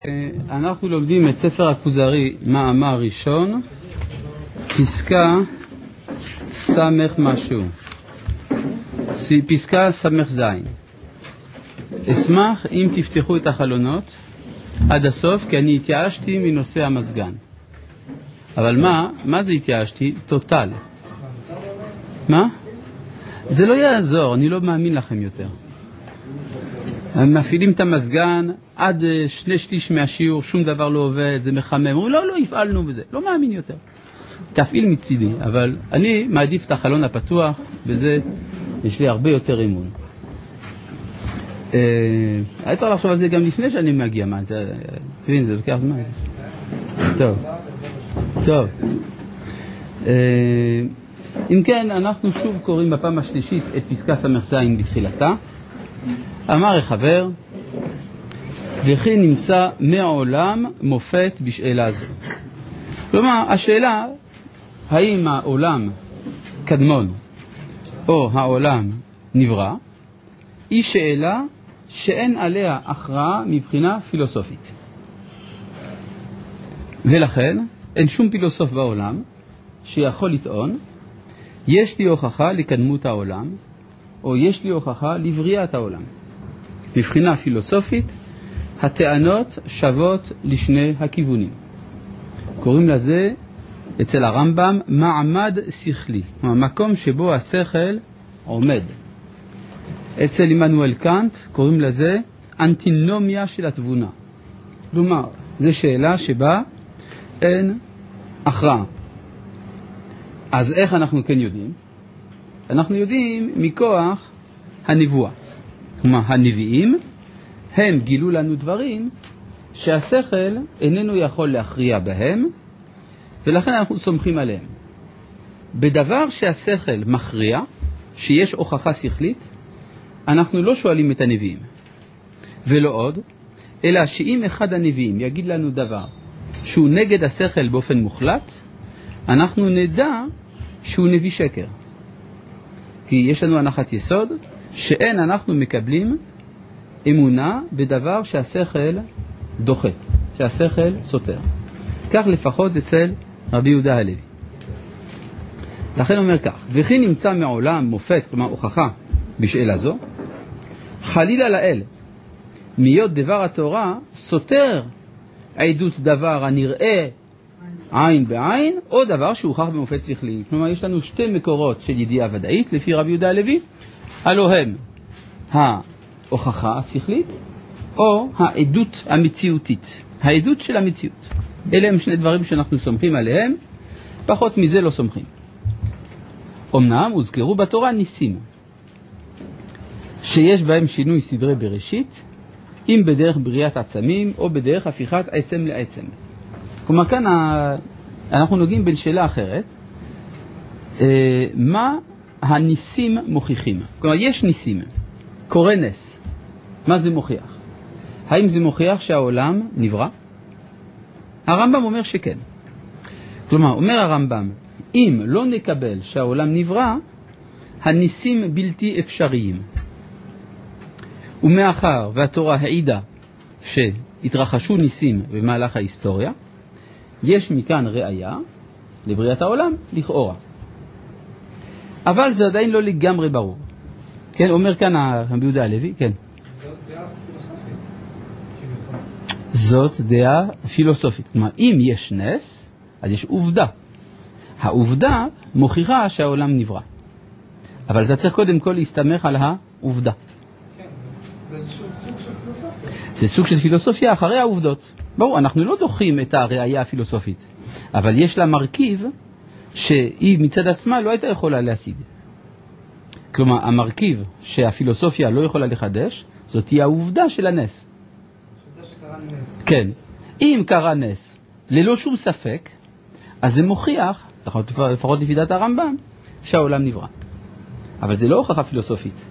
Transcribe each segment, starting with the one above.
אנחנו לומדים את ספר הכוזרי, מאמר ראשון, פסקה סמך משהו, פסקה סמך זין. אשמח אם תפתחו את החלונות עד הסוף, כי אני התייאשתי מנושא המזגן. אבל מה זה התייאשתי? טוטל. מה? זה לא יעזור, אני לא מאמין לכם יותר. הם מפעילים את המזגן עד 2/3 מהשיעור, שום דבר לא עובד, זה מחמם. אומרים, לא, הפעלנו בזה, לא מאמין יותר. תפעיל מצידי, אבל אני מעדיף את החלון הפתוח, וזה יש לי הרבה יותר אמון. אני צריך לחשוב על זה גם לפני שאני מגיע, מה, זה לוקח זמן. טוב. אם כן, אנחנו שוב קוראים בפעם השלישית את פסקה סמך זין בתחילתה. אמר החבר, וכי נמצא מעולם מופת בשאלה זו. כלומר, השאלה, האם העולם קדמון או העולם נברא, היא שאלה שאין עליה הכרעה מבחינה פילוסופית. ולכן, אין שום פילוסוף בעולם שיכול לטעון, יש לי הוכחה לקדמות העולם, או יש לי הוכחה לבריאת העולם. מבחינה פילוסופית, הטענות שוות לשני הכיוונים. קוראים לזה, אצל הרמב"ם, מעמד שכלי, המקום שבו השכל עומד. אצל עמנואל קאנט קוראים לזה אנטינומיה של התבונה. כלומר, זו שאלה שבה אין הכרעה. אז איך אנחנו כן יודעים? אנחנו יודעים מכוח הנבואה. כלומר, הנביאים הם גילו לנו דברים שהשכל איננו יכול להכריע בהם, ולכן אנחנו סומכים עליהם. בדבר שהשכל מכריע, שיש הוכחה שכלית, אנחנו לא שואלים את הנביאים. ולא עוד, אלא שאם אחד הנביאים יגיד לנו דבר שהוא נגד השכל באופן מוחלט, אנחנו נדע שהוא נביא שקר. כי יש לנו הנחת יסוד שאין אנחנו מקבלים אמונה בדבר שהשכל דוחה, שהשכל סותר. כך לפחות אצל רבי יהודה הלוי. לכן אומר כך, וכי נמצא מעולם מופת, כלומר הוכחה בשאלה זו, חלילה לאל, מיות דבר התורה סותר עדות דבר הנראה עין בעין, או דבר שהוכח במופת שכלי. כלומר, יש לנו שתי מקורות של ידיעה ודאית, לפי רבי יהודה הלוי, הלא הם ההוכחה השכלית, או העדות המציאותית, העדות של המציאות. אלה הם שני דברים שאנחנו סומכים עליהם, פחות מזה לא סומכים. אמנם הוזכרו בתורה ניסים, שיש בהם שינוי סדרי בראשית, אם בדרך בריאת עצמים, או בדרך הפיכת עצם לעצם. כלומר, כאן אנחנו נוגעים בין שאלה אחרת, מה הניסים מוכיחים? כלומר, יש ניסים, קורא נס. מה זה מוכיח? האם זה מוכיח שהעולם נברא? הרמב"ם אומר שכן. כלומר, אומר הרמב"ם, אם לא נקבל שהעולם נברא, הניסים בלתי אפשריים. ומאחר והתורה העידה שהתרחשו ניסים במהלך ההיסטוריה, יש מכאן ראיה לבריאת העולם, לכאורה. אבל זה עדיין לא לגמרי ברור. כן, אומר כאן רבי יהודה הלוי, כן. זאת דעה פילוסופית. כלומר, אם יש נס, אז יש עובדה. העובדה מוכיחה שהעולם נברא. אבל אתה צריך קודם כל להסתמך על העובדה. כן, זה סוג של פילוסופיה. זה סוג של פילוסופיה אחרי העובדות. ברור, אנחנו לא דוחים את הראייה הפילוסופית, אבל יש לה מרכיב שהיא מצד עצמה לא הייתה יכולה להשיג. כלומר, המרכיב שהפילוסופיה לא יכולה לחדש, זאת היא העובדה של הנס. שקרה נס. כן. אם קרה נס, ללא שום ספק, אז זה מוכיח, לפחות לפי דעת הרמב"ם, שהעולם נברא. אבל זה לא הוכחה פילוסופית.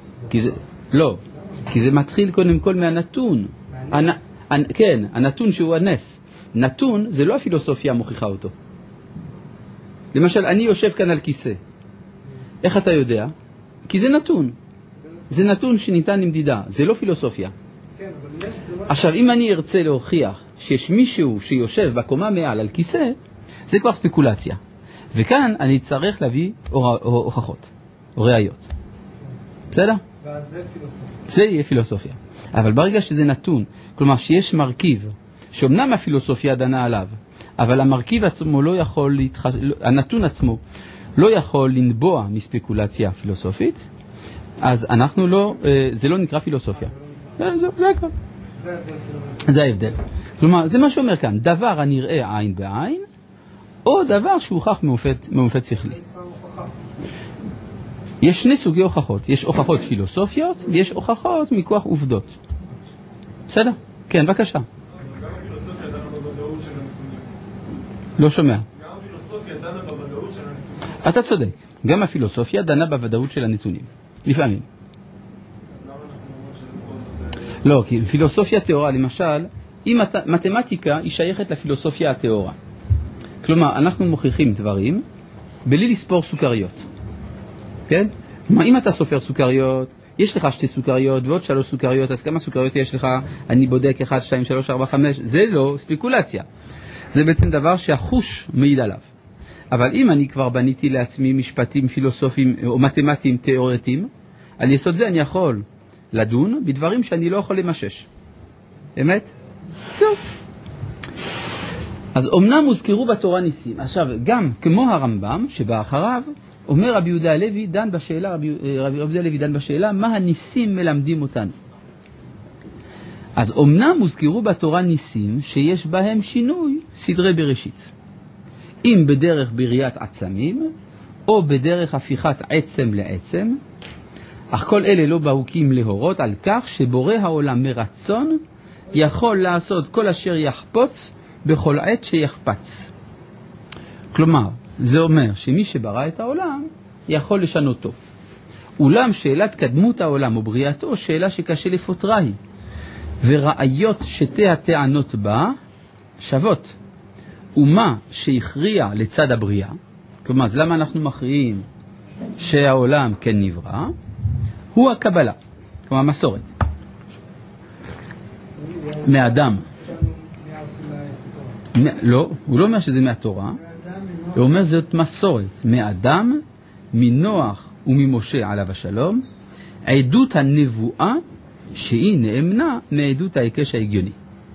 כי זה מתחיל קודם כל מהנתון. כן, הנתון שהוא הנס. נתון זה לא הפילוסופיה מוכיחה אותו. למשל, אני יושב כאן על כיסא. איך אתה יודע? כי זה נתון. זה נתון שניתן למדידה. זה לא פילוסופיה. כן, אבל נס זה לא עכשיו, אם אני ארצה להוכיח שיש מישהו שיושב בקומה מעל על כיסא, זה כבר ספקולציה. וכאן אני צריך להביא הוכחות, או ראיות. בסדר? ואז זה פילוסופיה. זה יהיה פילוסופיה. אבל ברגע שזה נתון, כלומר שיש מרכיב, שאומנם הפילוסופיה דנה עליו, אבל המרכיב עצמו לא יכול הנתון עצמו לא יכול לנבוע מספקולציה פילוסופית, אז אנחנו לא, זה לא נקרא פילוסופיה. זה כבר. זה ההבדל. כלומר, זה מה שאומר כאן, דבר הנראה עין בעין, או דבר שהוכח מאופת שכלי. יש שני סוגי הוכחות. יש הוכחות פילוסופיות, ויש הוכחות מכוח עובדות. בסדר? כן, בבקשה. גם הפילוסופיה דנה בוודאות של הנתונים. לא שומע. גם הפילוסופיה דנה בוודאות של הנתונים. אתה צודק. גם הפילוסופיה דנה בוודאות של הנתונים. לפעמים. למה אנחנו אומרים שזה בכל זאת... לא, כי פילוסופיה תיאורה, למשל, אם מתמטיקה היא שייכת לפילוסופיה התיאורה. כלומר, אנחנו מוכיחים דברים בלי לספור סוכריות. כן? כלומר, אם אתה סופר סוכריות, יש לך 2 סוכריות ועוד 3 סוכריות, אז כמה סוכריות יש לך? אני בודק 1, 2, 3, 4, 5, זה לא ספקולציה. זה בעצם דבר שהחוש מעיד עליו. אבל אם אני כבר בניתי לעצמי משפטים פילוסופיים או מתמטיים תיאורטיים, על יסוד זה אני יכול לדון בדברים שאני לא יכול למשש. אמת? טוב. אז אומנם הוזכרו בתורה ניסים. עכשיו, גם כמו הרמב"ם שבא אחריו, אומר רבי יהודה הלוי דן בשאלה, רבי יהודה הלוי דן בשאלה, מה הניסים מלמדים אותנו? אז אומנם הוזכרו בתורה ניסים שיש בהם שינוי סדרי בראשית. אם בדרך בריאת עצמים, או בדרך הפיכת עצם לעצם, אך כל אלה לא בהוקים להורות על כך שבורא העולם מרצון יכול לעשות כל אשר יחפוץ בכל עת שיחפץ. כלומר, זה אומר שמי שברא את העולם יכול לשנותו. אולם שאלת קדמות העולם או בריאתו שאלה שקשה לפותרה היא, וראיות שתי הטענות בה שוות. ומה שהכריע לצד הבריאה, כלומר, אז למה אנחנו מכריעים שהעולם כן נברא, הוא הקבלה, כלומר מסורת. מאדם. לא, הוא לא אומר שזה מהתורה, הוא אומר זאת מסורת. מאדם, מנוח וממשה עליו השלום, עדות הנבואה שהיא נאמנה מעדות ההיקש ההגיוני.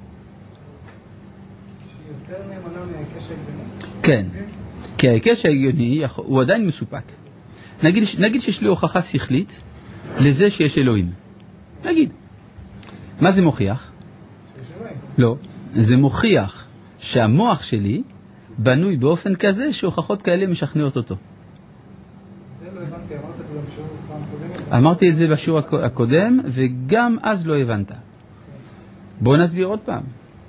יותר נאמנה מההיקש ההגיוני? כן, כי ההיקש ההגיוני הוא עדיין מסופק. נגיד שיש לי הוכחה שכלית לזה שיש אלוהים. נגיד. מה זה מוכיח? לא, זה מוכיח שהמוח שלי בנוי באופן כזה שהוכחות כאלה משכנעות אותו. זה לא הבנתי, אמרת את זה בשיעור פעם קודמת? אמרתי את זה בשיעור הקודם, וגם אז לא הבנת. בואו נסביר עוד פעם.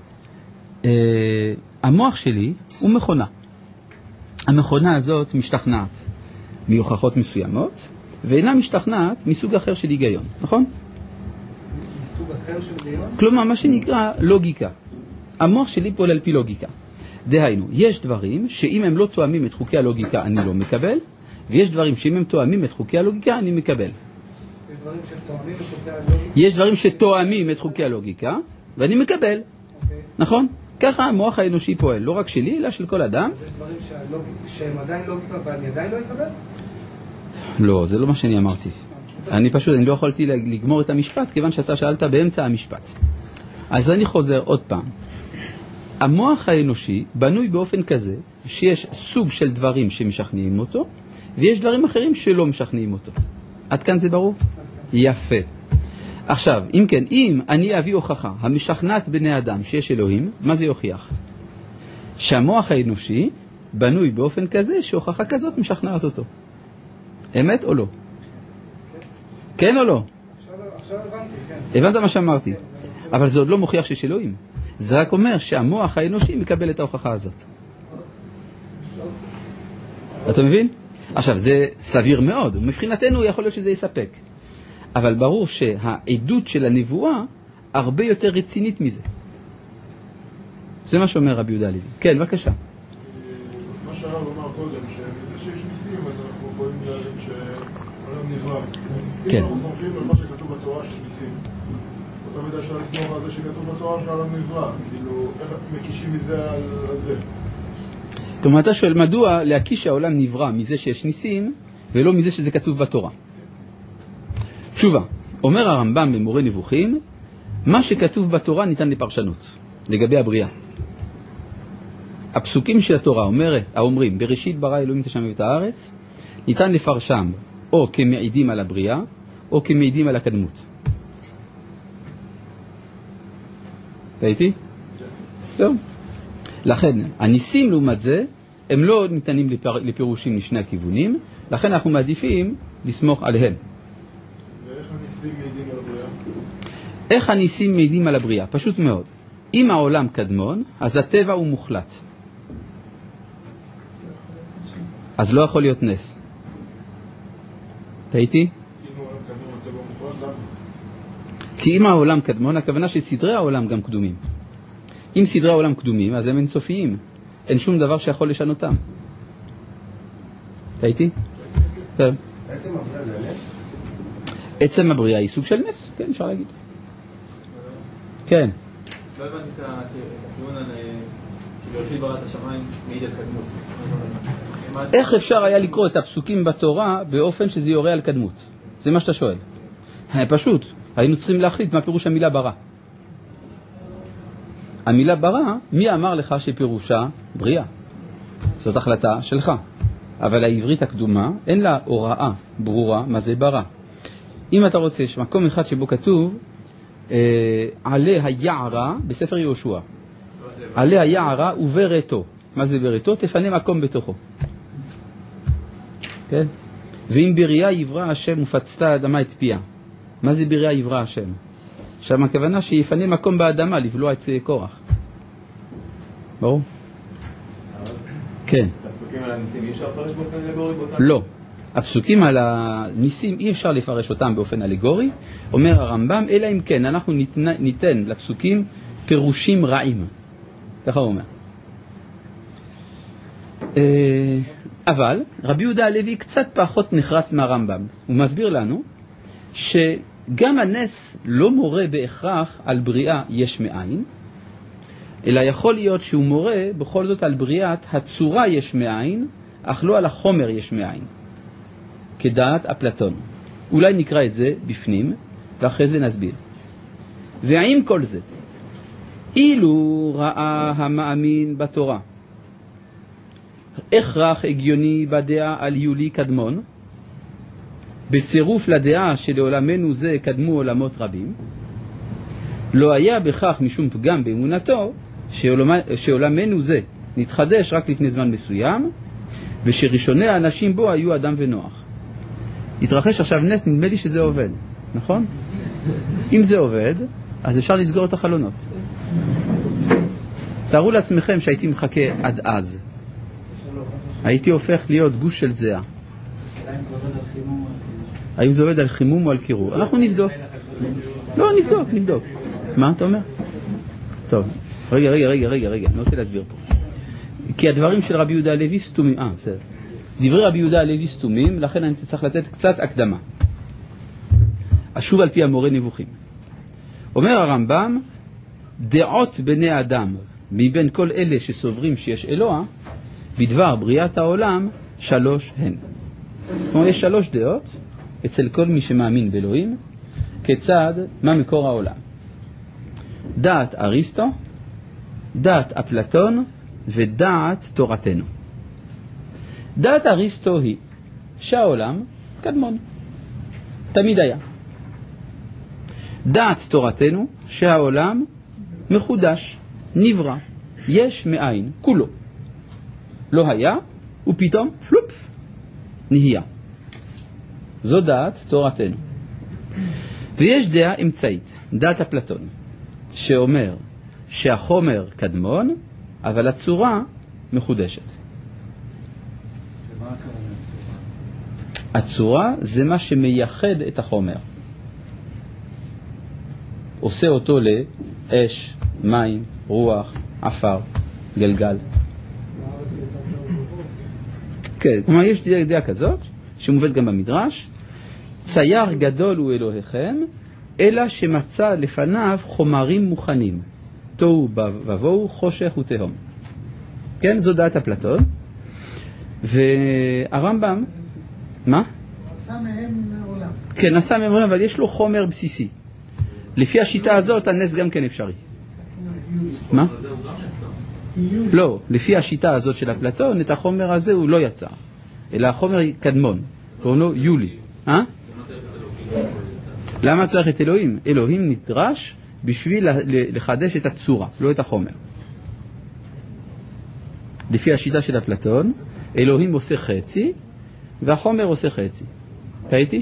המוח שלי הוא מכונה. המכונה הזאת משתכנעת מהוכחות מסוימות, ואינה משתכנעת מסוג אחר של היגיון, נכון? מסוג אחר של היגיון? כלומר, מה שנקרא לוגיקה. המוח שלי פועל על פי לוגיקה. דהיינו, יש דברים שאם הם לא תואמים את חוקי הלוגיקה אני לא מקבל, ויש דברים שאם הם תואמים את חוקי הלוגיקה אני מקבל. יש דברים שתואמים את חוקי הלוגיקה? יש דברים שתואמים את חוקי הלוגיקה, ואני מקבל. נכון? ככה המוח האנושי פועל, לא רק שלי, אלא של כל אדם. אז יש דברים שהם עדיין לוגיקה ואני עדיין לא אקבל? לא, זה לא מה שאני אמרתי. אני לא יכולתי לגמור את המשפט, כיוון שאתה שאלת באמצע המשפט. אז אני חוזר עוד פעם. המוח האנושי בנוי באופן כזה שיש סוג של דברים שמשכנעים אותו, ויש דברים אחרים שלא משכנעים אותו. עד כאן זה ברור? יפה. עכשיו, אם כן, אם אני אביא הוכחה המשכנעת בני אדם שיש אלוהים, מה זה יוכיח? שהמוח האנושי בנוי באופן כזה שהוכחה כזאת משכנעת אותו. אמת או לא? כן או לא? עכשיו הבנתי, כן. הבנת מה שאמרתי? אבל זה עוד לא מוכיח שיש אלוהים. זה רק אומר שהמוח האנושי מקבל את ההוכחה הזאת. אתה מבין? עכשיו, זה סביר מאוד. מבחינתנו יכול להיות שזה יספק. אבל ברור שהעדות של הנבואה הרבה יותר רצינית מזה. זה מה שאומר רבי יהודה הלוי. כן, בבקשה. מה שהרב אמר קודם, שבזה שיש ניסים, אז אנחנו יכולים להבין שהעולם נברא. כן. אם אנחנו סומכים על מה שכתוב בתורה שיש ניסים, תמיד אפשר לסמוך על זה שכתוב בתורה שהעולם נברא, כאילו, איך מקישים מזה על זה? כלומר, אתה שואל מדוע להקיש שהעולם נברא מזה שיש ניסים, ולא מזה שזה כתוב בתורה. תשובה, אומר הרמב"ם במורה נבוכים, מה שכתוב בתורה ניתן לפרשנות, לגבי הבריאה. הפסוקים של התורה אומרים, בראשית ברא אלוהים את השמיים ואת הארץ, ניתן לפרשם או כמעידים על הבריאה, או כמעידים על הקדמות. אתה איתי? לא. לכן, הניסים לעומת זה, הם לא ניתנים לפירושים לשני הכיוונים, לכן אנחנו מעדיפים לסמוך עליהם. ואיך הניסים מעידים על הבריאה? איך הניסים מעידים על הבריאה? פשוט מאוד. אם העולם קדמון, אז הטבע הוא מוחלט. אז לא יכול להיות נס. אתה איתי? אם העולם קדמון, הטבע מוחלט, למה? כי אם העולם קדמון, הכוונה שסדרי העולם גם קדומים. אם סדרי העולם קדומים, אז הם אינסופיים. אין שום דבר שיכול לשנותם. אתה איתי? כן. עצם הבריאה זה נס? עצם הבריאה היא סוג של נס, כן, אפשר להגיד. כן. לא הבנתי את הטיעון על בראשית ברא את השמיים מעיד על קדמות. איך אפשר היה לקרוא את הפסוקים בתורה באופן שזה יורה על קדמות? זה מה שאתה שואל. פשוט, היינו צריכים להחליט מה פירוש המילה ברא. המילה ברא, מי אמר לך שפירושה בריאה? זאת החלטה שלך. אבל העברית הקדומה, אין לה הוראה ברורה מה זה ברא. אם אתה רוצה, יש מקום אחד שבו כתוב, עלי היערה בספר יהושע. עלי היערה וברתו. מה זה ברתו? תפנה מקום בתוכו. כן? ואם בריאה יברא השם ופצתה האדמה את פיה. מה זה בריאה יברא השם? שם הכוונה שיפנה מקום באדמה לבלוע את קורח. ברור? כן. הפסוקים על הניסים אי אפשר לפרש באופן אלגורי באותם? לא. הפסוקים על הניסים אי אפשר לפרש אותם באופן אלגורי. אומר הרמב"ם, אלא אם כן אנחנו ניתן לפסוקים פירושים רעים. ככה הוא אומר. אבל רבי יהודה הלוי קצת פחות נחרץ מהרמב"ם. הוא מסביר לנו שגם הנס לא מורה בהכרח על בריאה יש מאין, אלא יכול להיות שהוא מורה בכל זאת על בריאת הצורה יש מאין, אך לא על החומר יש מאין, כדעת אפלטון. אולי נקרא את זה בפנים, ואחרי זה נסביר. ועם כל זה, אילו ראה המאמין בתורה הכרח הגיוני בדעה על יולי קדמון, בצירוף לדעה שלעולמנו זה קדמו עולמות רבים, לא היה בכך משום פגם באמונתו שעולמנו זה נתחדש רק לפני זמן מסוים, ושראשוני האנשים בו היו אדם ונוח. התרחש עכשיו נס, נדמה לי שזה עובד, נכון? אם זה עובד, אז אפשר לסגור את החלונות. תארו לעצמכם שהייתי מחכה עד אז. הייתי הופך להיות גוש של זהה. האם זה עובד על חימום או על קירור? אנחנו נבדוק. לא, נבדוק. מה אתה אומר? טוב, רגע, אני רוצה להסביר פה. כי הדברים של רבי יהודה הלוי סתומים. בסדר. דברי רבי יהודה הלוי סתומים, לכן אני צריך לתת קצת הקדמה. אשוב על פי המורה נבוכים. אומר הרמב"ם, דעות בני אדם, מבין כל אלה שסוברים שיש אלוה, בדבר בריאת העולם, 3 הן. כלומר, יש 3 דעות אצל כל מי שמאמין באלוהים, כיצד, מה מקור העולם. דעת אריסטו, דעת אפלטון ודעת תורתנו. דעת אריסטו היא שהעולם קדמון, תמיד היה. דעת תורתנו שהעולם מחודש, נברא, יש מאין, כולו. לא היה, ופתאום פלופ, נהיה. זו דעת תורתנו. ויש דעה אמצעית, דעת אפלטון, שאומר שהחומר קדמון, אבל הצורה מחודשת. ומה הכוונה הצורה? הצורה זה מה שמייחד את החומר. עושה אותו לאש, מים, רוח, עפר, גלגל. כן, כלומר יש דעה כזאת, שמובאת גם במדרש, צייר גדול הוא אלוהיכם, אלא שמצא לפניו חומרים מוכנים, תוהו ובוהו, חושך ותהום. כן, זו דעת אפלטון. והרמב"ם, מה? עשה מהם עולם. כן, עשה מהם עולם, אבל יש לו חומר בסיסי. לפי השיטה הזאת, הנס גם כן אפשרי. מה? לא, לפי השיטה הזאת של אפלטון, את החומר הזה הוא לא יצר, אלא החומר קדמון, קוראים לו יולי. למה צריך את אלוהים? אלוהים נדרש בשביל לחדש את הצורה, לא את החומר. לפי השיטה של אפלטון, אלוהים עושה חצי, והחומר עושה חצי. ראיתי?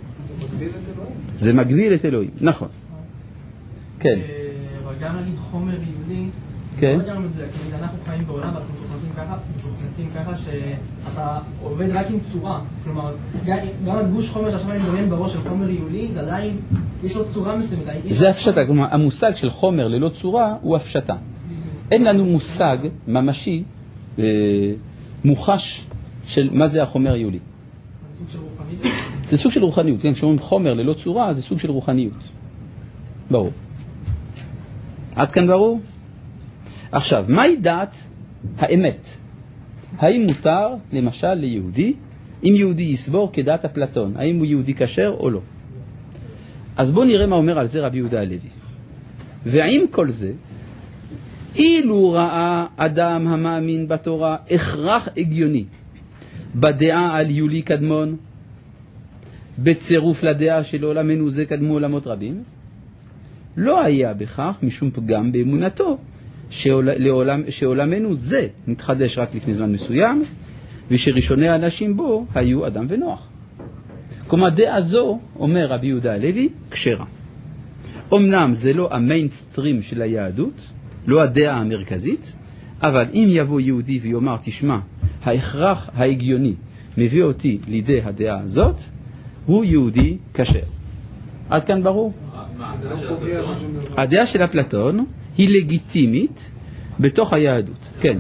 זה מגביל את אלוהים, נכון. כן. אבל גם נגיד חומר יהודי, כן. אנחנו חיים בעולם ואנחנו מתוכנתים ככה שאתה עובד רק עם צורה. כלומר, גם הגוש חומר שעכשיו אני מדמיין בראש של חומר יהודי, זה עדיין, יש לו צורה מסוימת. זה הפשטה, כלומר, המושג של חומר ללא צורה הוא הפשטה. אין לנו מושג ממשי, מוחש של מה זה החומר היהודי. זה סוג של רוחניות? זה סוג של רוחניות, כן, כשאומרים חומר ללא צורה, זה סוג של רוחניות. ברור. עד כאן ברור? עכשיו, מהי דעת האמת? האם מותר, למשל, ליהודי, אם יהודי יסבור כדעת אפלטון, האם הוא יהודי כשר או לא? אז בואו נראה מה אומר על זה רבי יהודה הלוי. ועם כל זה, אילו ראה אדם המאמין בתורה הכרח הגיוני בדעה על יולי קדמון, בצירוף לדעה של עולמנו זה קדמו עולמות רבים, לא היה בכך משום פגם באמונתו שעולמנו זה נתחדש רק לפני זמן מסוים, ושראשוני האנשים בו היו אדם ונוח. כלומר, דעה זו, אומר רבי יהודה הלוי, כשרה. אמנם זה לא המיינסטרים של היהדות, לא הדעה המרכזית, אבל אם יבוא יהודי ויאמר, תשמע, ההכרח ההגיוני מביא אותי לידי הדעה הזאת, הוא יהודי כשר. עד כאן ברור? הדעה של אפלטון היא לגיטימית בתוך היהדות. כן.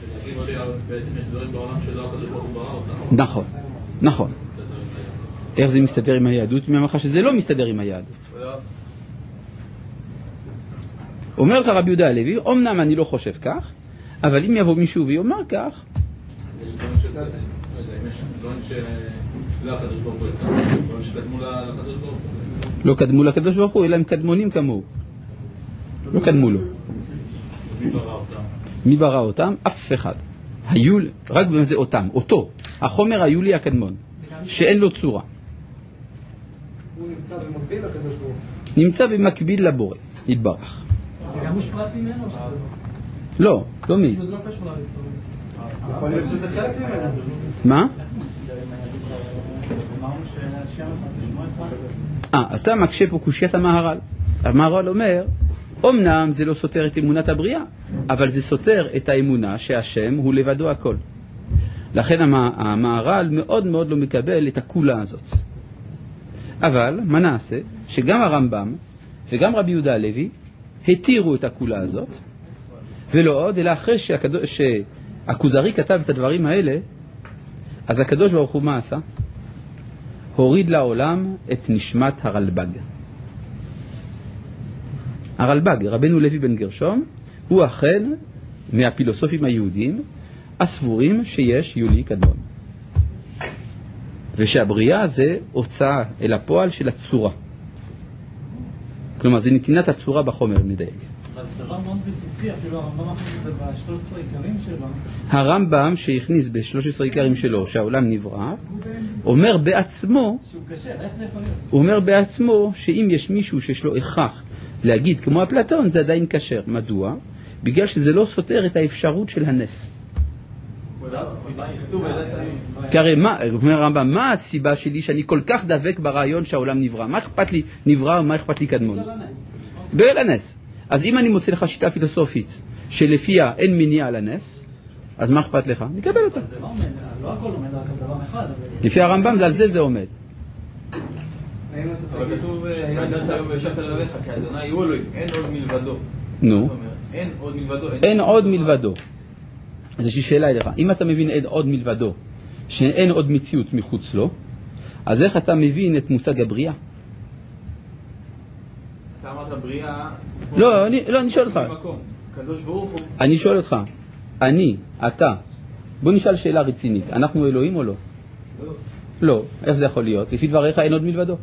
נכון, נכון. איך זה מסתדר עם היהדות? ממך שזה לא מסתדר עם היהדות. אומר לך רבי יהודה הלוי, אמנם אני לא חושב כך, אבל אם יבוא מישהו ויאמר כך, לא קדמו לקדוש ברוך הוא, אלא הם קדמונים כמוהו. לא קדמו לו. מי ברא אותם? אף אחד. היו, רק במה זה אותם, אותו. החומר היולי הקדמון, שאין לו צורה. הוא נמצא במקביל לקדוש ברוך הוא. נמצא במקביל לבורא, יתברך. זה גם מושפרץ ממנו? לא, לא מי. זה לא קשור להיסטוריה. יכול להיות שזה חלק ממנו. מה? אתה מקשה פה קושיית המהר"ל. המהר"ל אומר, אמנם זה לא סותר את אמונת הבריאה, אבל זה סותר את האמונה שהשם הוא לבדו הכל. לכן המהר"ל מאוד מאוד לא מקבל את הכולה הזאת. אבל מה נעשה? שגם הרמב"ם וגם רבי יהודה הלוי התירו את הכולה הזאת, ולא עוד, אלא אחרי שהכוזרי כתב את הדברים האלה, אז הקדוש ברוך הוא מה עשה? הוריד לעולם את נשמת הרלב"ג. הרלב"ג, רבנו לוי בן גרשום, הוא אכן מהפילוסופים היהודים הסבורים שיש יולי קדמון. ושהבריאה זה הוצאה אל הפועל של הצורה. כלומר, זה נתינת הצורה בחומר, מדייק. אז דבר מאוד בסיסי, אפילו הרמב"ם הכניס את זה ב-13 עיקרים שלו. הרמב"ם שהכניס ב-13 עיקרים שלו שהעולם נברא, אומר בעצמו, שהוא קשה, איך זה יכול להיות? הוא אומר בעצמו שאם יש מישהו שיש לו הכרח להגיד כמו אפלטון, זה עדיין קשר. מדוע? בגלל שזה לא סותר את האפשרות של הנס. כי הרי אומר הרמב"ם, מה הסיבה שלי שאני כל כך דבק ברעיון שהעולם נברא? מה אכפת לי נברא ומה אכפת לי קדמון? בגלל הנס. אז אם אני מוצא לך שיטה פילוסופית שלפיה אין מניעה לנס, אז מה אכפת לך? נקבל אותה. זה לא עומד, לא הכל עומד רק על דבר אחד. לפי הרמב"ם, על זה עומד. אבל כתוב, וידעת היום וישבת עליך, כי אדוני הוא אלוהים, אין עוד מלבדו. נו. אין עוד מלבדו. אין עוד מלבדו. אז יש לי שאלה אליך. אם אתה מבין אין עוד מלבדו, שאין עוד מציאות מחוץ לו, אז איך אתה מבין את מושג הבריאה? אתה אמרת בריאה... לא, אני שואל אותך. קדוש ברוך הוא... אני שואל אותך. אני, אתה. בוא נשאל שאלה רצינית. אנחנו אלוהים או לא? לא. איך זה יכול להיות? לפי דבריך אין עוד מלבדו.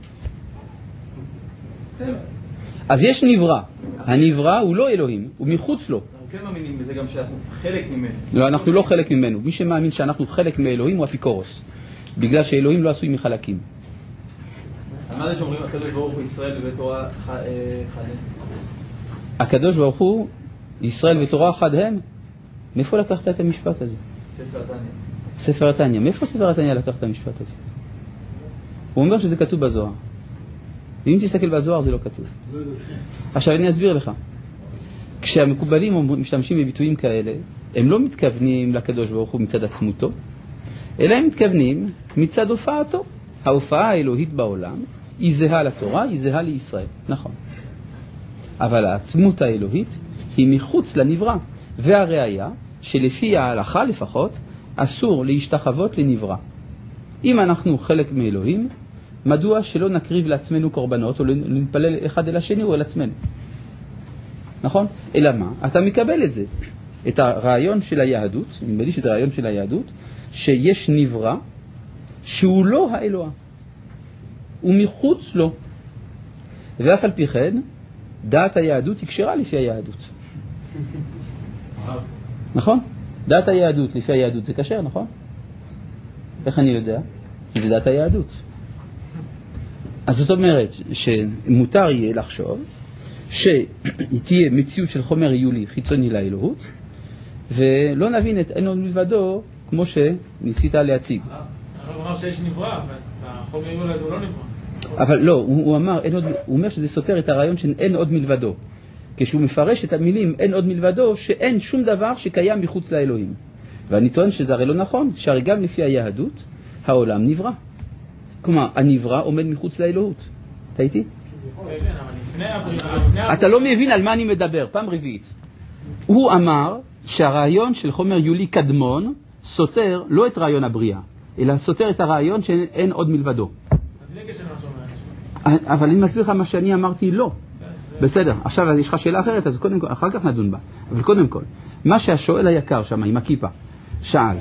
אז יש נברא. הנברא הוא לא אלוהים, הוא מחוץ לו. אנחנו כן מאמינים בזה גם שאנחנו חלק ממנו. לא, אנחנו לא חלק ממנו. מי שמאמין שאנחנו חלק מאלוהים הוא אפיקורוס. בגלל שאלוהים לא עשוי מחלקים. מה זה שאומרים הקדוש ברוך הוא ישראל ובתורה חד הם? הקדוש ברוך הוא ישראל ותורה חד הם? מאיפה לקחת את המשפט הזה? ספר התניא. ספר התניא. מאיפה ספר התניא לקח את המשפט הזה? הוא אומר שזה כתוב בזוהר. ואם תסתכל בזוהר זה לא כתוב. עכשיו אני אסביר לך. כשהמקובלים משתמשים בביטויים כאלה, הם לא מתכוונים לקדוש ברוך הוא מצד עצמותו, אלא הם מתכוונים מצד הופעתו. ההופעה האלוהית בעולם היא זהה לתורה, היא זהה לישראל. נכון. אבל העצמות האלוהית היא מחוץ לנברא. והראיה שלפי ההלכה לפחות אסור להשתחוות לנברא. אם אנחנו חלק מאלוהים, מדוע שלא נקריב לעצמנו קורבנות או נתפלל אחד אל השני או אל עצמנו? נכון? אלא מה? אתה מקבל את זה. את הרעיון של היהדות, נדמה לי שזה רעיון של היהדות, שיש נברא שהוא לא האלוה. הוא מחוץ לו. ואף על פי כן, דעת היהדות היא כשרה לפי היהדות. נכון? דעת היהדות לפי היהדות זה כשר, נכון? איך אני יודע? כי זה דעת היהדות. אז זאת אומרת שמותר יהיה לחשוב שתהיה מציאות של חומר עיולי חיצוני לאלוהות, ולא נבין את אין עוד מלבדו כמו שניסית להציג. הוא אמר שיש נברא, אבל החומר עיולי הזה הוא לא נברא. אבל לא, הוא אומר שזה סותר את הרעיון שאין עוד מלבדו. כשהוא מפרש את המילים אין עוד מלבדו, שאין שום דבר שקיים מחוץ לאלוהים. ואני טוען שזה הרי לא נכון, שהרי גם לפי היהדות העולם נברא. כלומר, הנברא עומד מחוץ לאלוהות. אתה איתי? אתה לא מבין על מה אני מדבר, פעם רביעית. הוא אמר שהרעיון של חומר יולי קדמון סותר לא את רעיון הבריאה, אלא סותר את הרעיון שאין עוד מלבדו. אבל אני מסביר לך מה שאני אמרתי לא. בסדר, עכשיו יש לך שאלה אחרת, אז קודם כל, אחר כך נדון בה. אבל קודם כל, מה שהשואל היקר שם עם הכיפה שאל,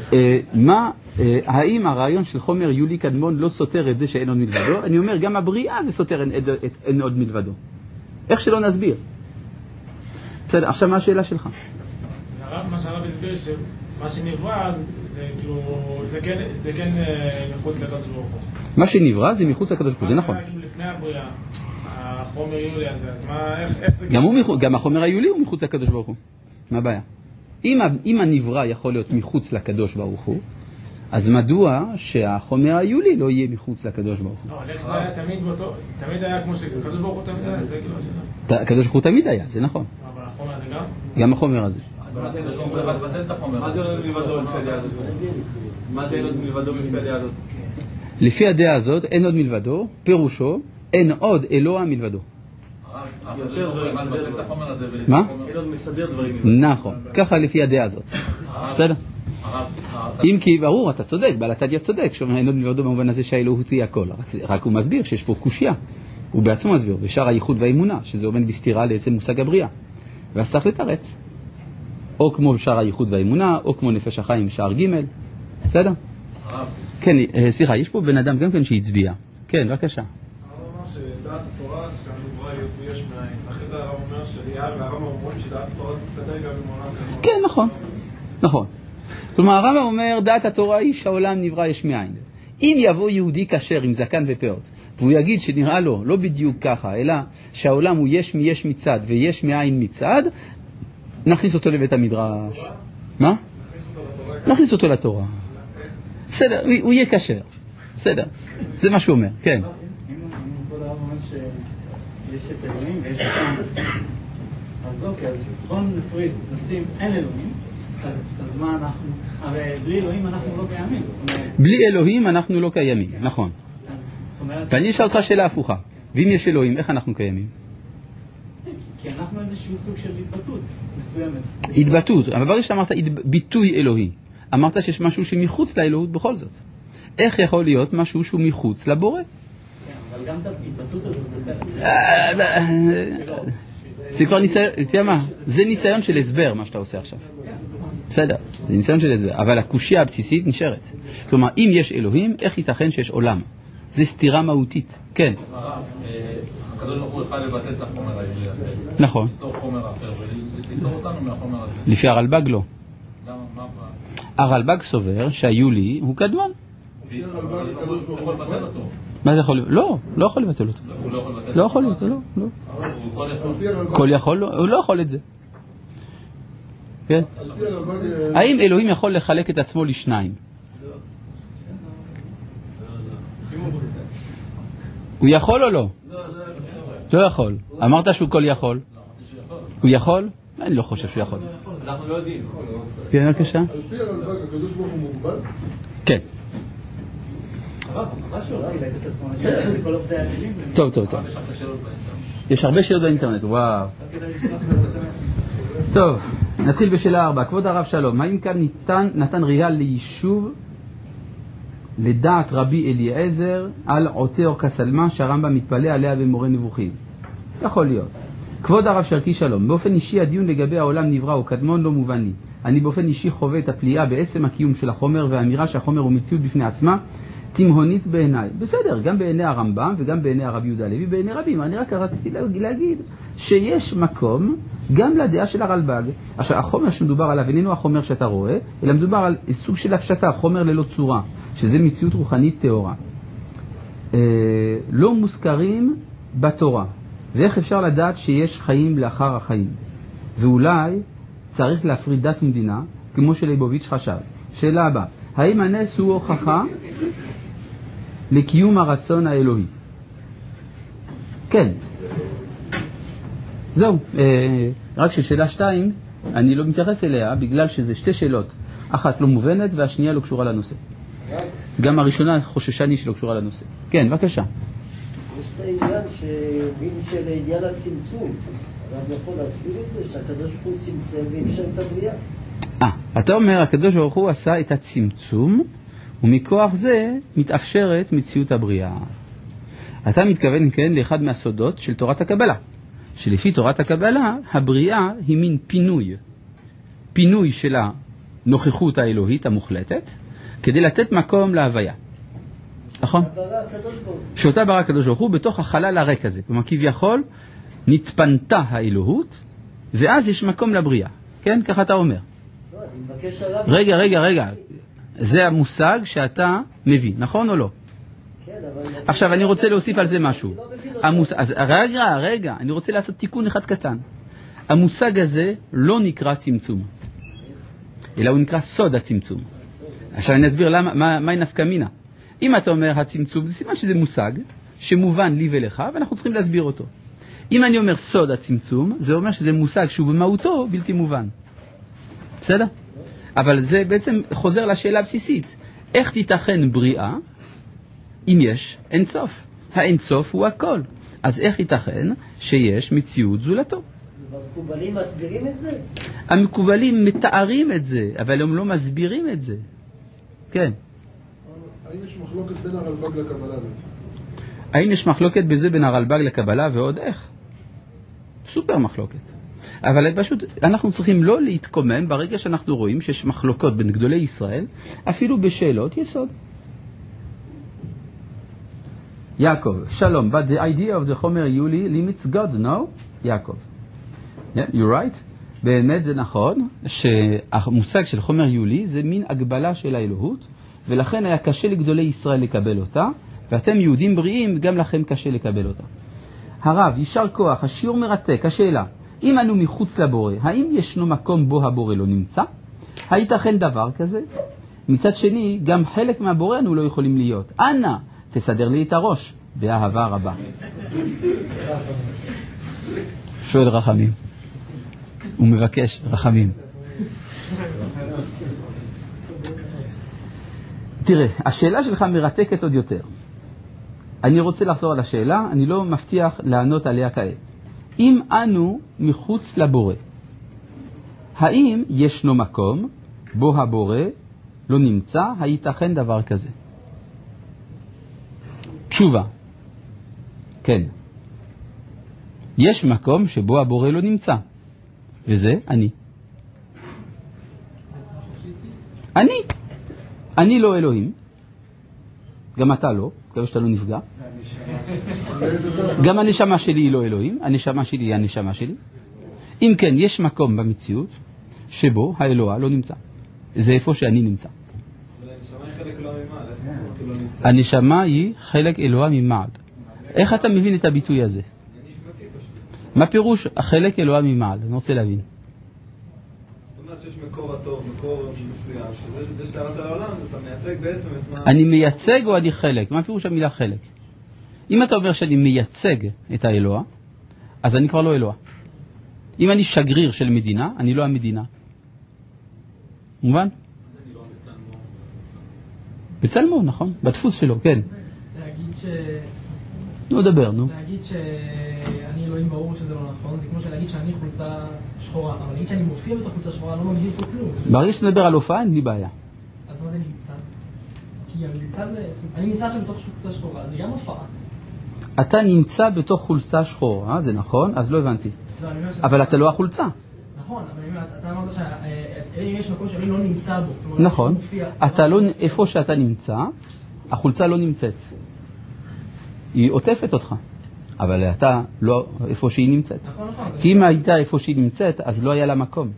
האם הרעיון של חומר יולי קדמון לא סותר את זה שאין עוד מלבדו? אני אומר, גם הבריאה זה סותר אין עוד מלבדו. איך שלא נסביר? בסדר, עכשיו מה השאלה שלך? מה שהרב הסביר שמה שנברא זה כן מחוץ לקדוש ברוך הוא. מה שנברא זה מחוץ לקדוש ברוך הוא, זה נכון. לפני הבריאה, החומר יולי הזה, אז איך זה... גם החומר היולי הוא מחוץ לקדוש ברוך הוא. מה הבעיה? אם הנברא יכול להיות מחוץ לקדוש ברוך הוא, אז מדוע שהחומר היולי לא יהיה מחוץ לקדוש ברוך הוא? לא, איך זה היה תמיד היה כמו שקדוש ברוך הוא תמיד היה, זה כאילו השאלה. הקדוש ברוך הוא תמיד היה, זה נכון. אבל החומר הזה גם? גם החומר הזה. מה זה עוד מלבדו לפי הדעה הזאת? מה זה עוד מלבדו לפי הדעה הזאת? לפי הדעה הזאת אין עוד מלבדו, פירושו אין עוד אלוה מלבדו. מה? אין עוד מסדר דברים. נכון, ככה לפי הדעה הזאת. בסדר? אם כי ברור, אתה צודק, בעל התניא צודק, שאומר אין עוד מלבדו במובן הזה שהאלוהות היא הכל. רק הוא מסביר שיש פה קושיה. הוא בעצמו מסביר, בשאר הייחוד והאמונה, שזה עומד בסתירה לעצם מושג הבריאה. ואז צריך לתרץ. או כמו שאר הייחוד והאמונה, או כמו נפש החיים שער ג'. בסדר? כן, סליחה, יש פה בן אדם גם כן שהצביע. כן, בבקשה. הרב אמר שדעת התורה, שהנברא יהיה יש מאין. אחרי זה הרב אומר שליאה והרב אומרים שדעת התורה תסתדר גם עם עולם. כן, נכון. נכון. זאת אומרת, הרב אומר, דעת התורה היא שהעולם נברא יש מאין. אם יבוא יהודי כשר עם זקן ופאות, והוא יגיד שנראה לו, לא בדיוק ככה, אלא שהעולם הוא יש מצד ויש מאין מצד, נכניס אותו לבית המדרש. מה? נכניס אותו לתורה. בסדר, הוא יהיה כשר. בסדר. זה מה שהוא אומר, כן. אם כבוד הרב אומר שיש את אלוהים ויש את אז אוקיי, אז בואו נפריד, נשים אין אלוהים, אז מה אנחנו? הרי בלי אלוהים אנחנו לא קיימים. בלי אלוהים אנחנו לא קיימים, נכון. ואני אשאל אותך שאלה הפוכה. ואם יש אלוהים, איך אנחנו קיימים? כי אנחנו איזשהו סוג של התבטאות מסוימת. התבטאות, אבל ברגע שאמרת ביטוי אלוהי, אמרת שיש משהו שמחוץ לאלוהות בכל זאת. איך יכול להיות משהו שהוא מחוץ לבורא? כן, אבל אבל גם את ההתבצעות הזאת זה כבר ניסיון, תראה מה, זה ניסיון של הסבר מה שאתה עושה עכשיו. בסדר, זה ניסיון של הסבר, אבל הקושיה הבסיסית נשארת. כלומר, אם יש אלוהים, איך ייתכן שיש עולם? זה סתירה מהותית. כן. הקדוש ברוך הוא יכול לבטל את החומר העברי הזה. נכון. ליצור חומר אחר וליצור אותנו מהחומר הזה. לפי הרלב"ג לא. למה? מה? הרלב"ג סובר שהיולי הוא קדמון. יכול לבטל אותו. מה זה יכול? לא, לא יכול לבטל אותו. הוא לא יכול לבטל. לא יכול לבטל, לא. הוא כל יכול, הוא לא יכול את זה. כן? האם אלוהים יכול לחלק את עצמו לשניים? הוא יכול או לא? לא יכול. אמרת שהוא כל יכול. הוא יכול? אני לא חושב שהוא יכול. אנחנו לא יודעים. כן, בבקשה. על פי הרלב"ג, הקדוש ברוך הוא מוגבל? כן. טוב. יש הרבה שאלות באינטרנט, וואו. טוב, נתחיל בשאלה 4. כבוד הרב שלום, האם כאן נתן ריאל ליישוב לדעת רבי אליעזר על עוטה או כסלמה שהרמב"ם מתפלא עליה במורה נבוכים? יכול להיות. כבוד הרב שרקי שלום, באופן אישי הדיון לגבי העולם נברא או קדמון לא מובן לי. אני באופן אישי חווה את הפליאה בעצם הקיום של החומר והאמירה שהחומר הוא מציאות בפני עצמה תימהונית בעיניי. בסדר, גם בעיני הרמב"ם וגם בעיני הרב יהודה לוי, בעיני רבים. אני רק רציתי להגיד שיש מקום גם לדעה של הרלב"ג. עכשיו, החומר שמדובר עליו איננו החומר שאתה רואה, אלא מדובר על סוג של הפשטה, חומר ללא צורה, שזה מציאות רוחנית טהורה. לא מוזכרים בתורה. ואיך אפשר לדעת שיש חיים לאחר החיים? ואולי צריך להפריד דת ומדינה, כמו שליבוביץ' חשב. שאלה הבאה, האם הנס הוא הוכחה לקיום הרצון האלוהי? כן. זהו. רק ששאלה 2, אני לא מתייחס אליה, בגלל שזה שתי שאלות. אחת לא מובנת והשנייה לא קשורה לנושא. גם הראשונה חוששני שלא קשורה לנושא. כן, בבקשה. יש את העניין של עניין הצמצום. הרב יכול להסביר את זה, שהקדוש ברוך הוא צמצם ואפשר את הבריאה. אתה אומר, הקדוש ברוך הוא עשה את הצמצום, ומכוח זה מתאפשרת מציאות הבריאה. אתה מתכוון, כן, לאחד מהסודות של תורת הקבלה. שלפי תורת הקבלה, הבריאה היא מין פינוי. פינוי של הנוכחות האלוהית המוחלטת, כדי לתת מקום להוויה. נכון? שאותה ברא הקדוש ברוך הוא בתוך החלל הריק הזה. כלומר, כביכול, נתפנתה האלוהות, ואז יש מקום לבריאה. כן? ככה אתה אומר. רגע. זה המושג שאתה מביא, נכון או לא? עכשיו, אני רוצה להוסיף על זה משהו. אז רגע, אני רוצה לעשות תיקון אחד קטן. המושג הזה לא נקרא צמצום, אלא הוא נקרא סוד הצמצום. עכשיו אני אסביר מהי נפקא מינה. אם אתה אומר הצמצום, זה סימן שזה מושג שמובן לי ולך, ואנחנו צריכים להסביר אותו. אם אני אומר סוד הצמצום, זה אומר שזה מושג שהוא במהותו בלתי מובן. בסדר? אבל זה בעצם חוזר לשאלה הבסיסית. איך תיתכן בריאה אם יש אין סוף? האין סוף הוא הכל. אז איך ייתכן שיש מציאות זולתו? המקובלים מסבירים את זה? המקובלים מתארים את זה, אבל הם לא מסבירים את זה. כן. האם יש מחלוקת בין הרלב"ג לקבלה? האם יש מחלוקת בזה בין הרלב"ג לקבלה ועוד איך? סופר מחלוקת. אבל פשוט אנחנו צריכים לא להתקומם ברגע שאנחנו רואים שיש מחלוקות בין גדולי ישראל, אפילו בשאלות יסוד. יעקב, שלום, but the idea of the חומר יולי limits God, no? יעקב. Yeah, you're right. באמת זה נכון שהמושג של חומר יולי זה מין הגבלה של האלוהות, ולכן היה קשה לגדולי ישראל לקבל אותה, ואתם יהודים בריאים, גם לכם קשה לקבל אותה. הרב, יישר כוח, השיעור מרתק, השאלה, אם אנו מחוץ לבורא, האם ישנו מקום בו הבורא לא נמצא? הייתכן דבר כזה? מצד שני, גם חלק מהבורא אנו לא יכולים להיות. אנא, תסדר לי את הראש, באהבה רבה. שואל רחמים. הוא מבקש רחמים. תראה, השאלה שלך מרתקת עוד יותר. אני רוצה לחזור על השאלה, אני לא מבטיח לענות עליה כעת. אם אנו מחוץ לבורא, האם ישנו מקום בו הבורא לא נמצא? הייתכן דבר כזה? תשובה. כן. יש מקום שבו הבורא לא נמצא, וזה אני. אני לא אלוהים, גם אתה לא, כאלה שאתה לא נפגע. גם הנשמה שלי היא לא אלוהים, הנשמה שלי היא הנשמה שלי. אם כן, יש מקום במציאות שבו האלוה לא נמצא. זה איפה שאני נמצא. הנשמה היא חלק אלוה ממעל. איך אתה מבין את הביטוי הזה? מה פירוש חלק אלוה ממעל? אני רוצה להבין. זאת אומרת שיש מקור הטוב, מקור מסוים, שזה שאתה עלת לעולם, אתה מייצג בעצם את מה... אני מייצג או אני חלק? מה פירוש המילה חלק? אם אתה אומר שאני מייצג את האלוה, אז אני כבר לא אלוה. אם אני שגריר של מדינה, אני לא המדינה. מובן? בצלמו, נכון? בדפוס שלו, כן. להגיד ש... נו, דבר, נו. להגיד שאני אלוהים ברור שזה לא נכון, זה כמו שלהגיד שאני חולצה שחורה, אבל להגיד שאני מופיע בתוך חולצה שחורה, לא מגדיר פה כלום. ברגע שנדבר על הופעה, אין לי בעיה. אז מה זה נמצא? כי הנמצא זה... אני נמצא שם בתוך חולצה שחורה, זה גם הופעה. אתה נמצא בתוך חולצה שחורה, זה נכון? אז לא הבנתי. אבל אתה לא החולצה. נכון, אבל אתה אמרת שיש מקום שאני לא נמצא בו. נכון. אתה לא... איפה שאתה נמצא, החולצה לא נמצאת. היא עוטפת אותך. אבל אתה לא איפה שהיא נמצאת. כי אם הייתה איפה שהיא נמצאת, אז לא היה לה מקום.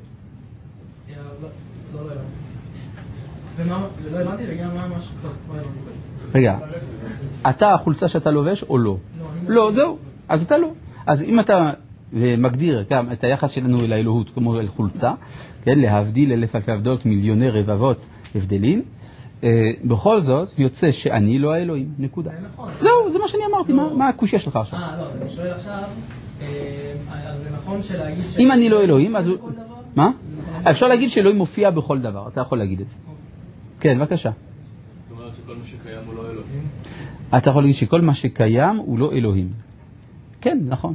לא הבנתי לגמרי מה רגע, אתה החולצה שאתה לובש או לא? לא, זהו. אז אתה לא. אז אם אתה מגדיר גם את היחס שלנו אל האלוהות כמו אל חולצה, כן, להבדיל אלף אלפי הבדלות, מיליוני רבבות הבדלים, בכל זאת יוצא שאני לא האלוהים, נקודה. זהו, זה מה שאני אמרתי, מה הקושיה שלך עכשיו? לא, אני שואל עכשיו, אז זה נכון שלהגיד ש... אם אני לא אלוהים, אז הוא... מה? אפשר להגיד שאלוהים מופיע בכל דבר, אתה יכול להגיד את זה. כן, בבקשה. זאת אומרת שכל מה שקיים הוא לא אלוהים? אתה יכול להגיד שכל מה שקיים הוא לא אלוהים. כן, נכון.